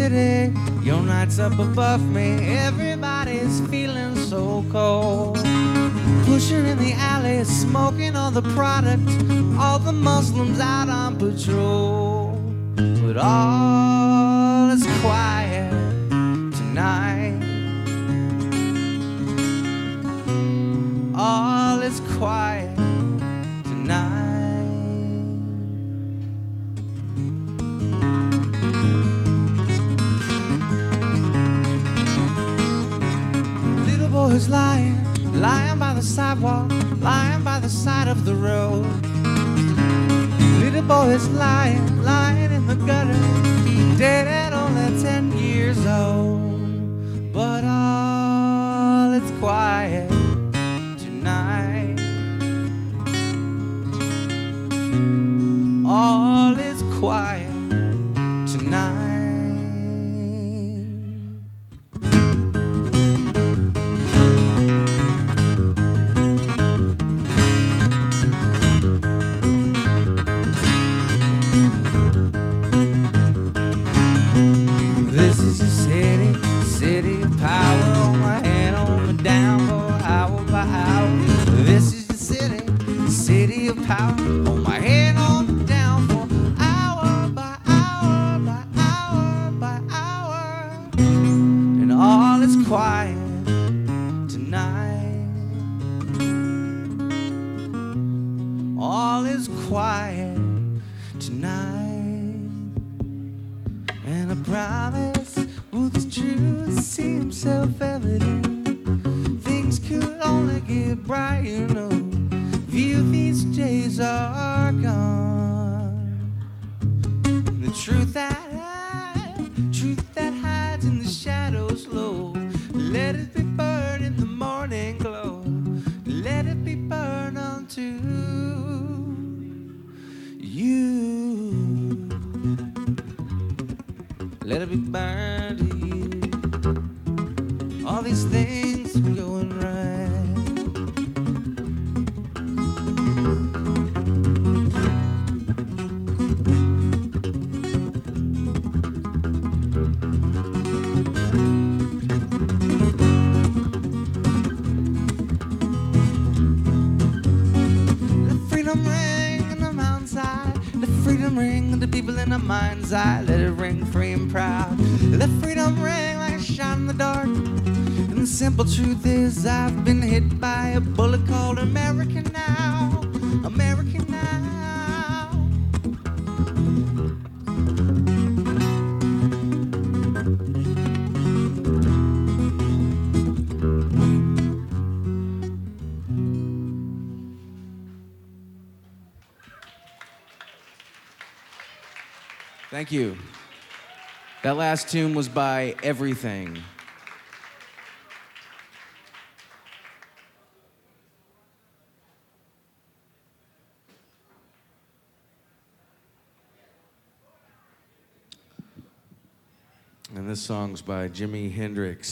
city, your night's up above me. Everybody's feeling so cold. Pushing in the alley, smoking all the product. All the Muslims out on patrol. But all is quiet tonight. All is quiet tonight. Little boy's lying by the sidewalk, lying by the side of the road. Little boy's lying in the gutter, dead at only 10 years old. But all is quiet tonight. All is quiet tonight. This is a city of power. On my hand, on me down for hour by hour. This is the city of power. On my hand, on me down for hour by hour by hour by hour. And all is quiet tonight. All is quiet tonight. And I promise, well, the truth seems self-evident. Things could only get bright, you know. View these days are gone. The truth that hides in the shadows low. Let it be burned in the morning glow. Let it be burned unto you. Let it be burned to you. All these things are going right. Let freedom ring in the mountainside. Let freedom ring in the people in our mind's eye. Let it ring free and proud. Let freedom ring like a shot in the dark. And the simple truth is I've been hit by a bullet called America now. America now. Thank you. That last tune was by Everything. And this song's by Jimi Hendrix.